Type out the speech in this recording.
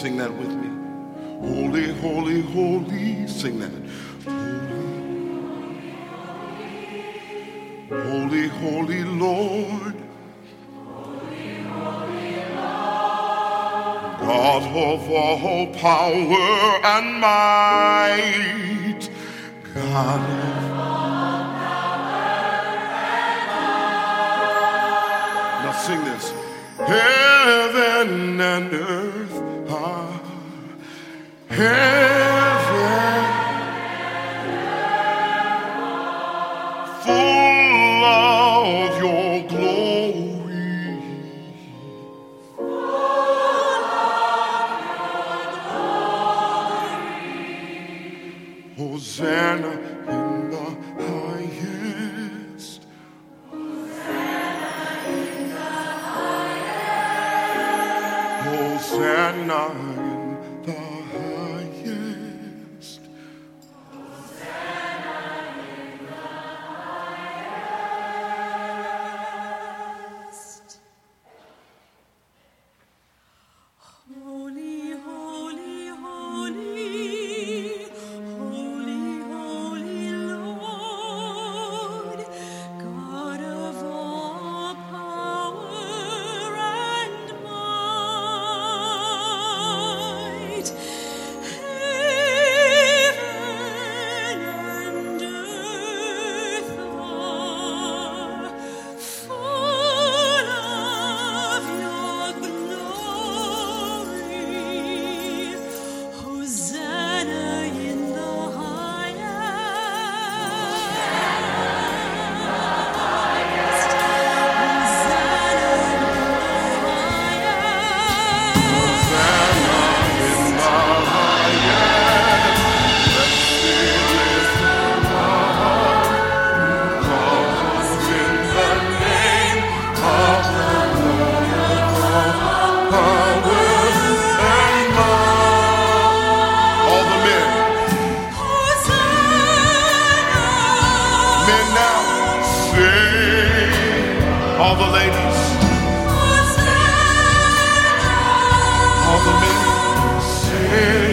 Sing that with me. Holy, holy, holy. Sing that. Holy, holy Lord. God of all power and might. God of all power and might. Now sing this. Heaven and earth are heaven full of your glory. Hosanna in the highest. Hosanna in the highest. Hosanna in the highest. Holy, holy, holy, holy, holy Lord, God of all power and might. Heaven and earth are full of your glory. Hosanna in the highest. All the men. Men now. Sing. All the ladies. All the men. Sing.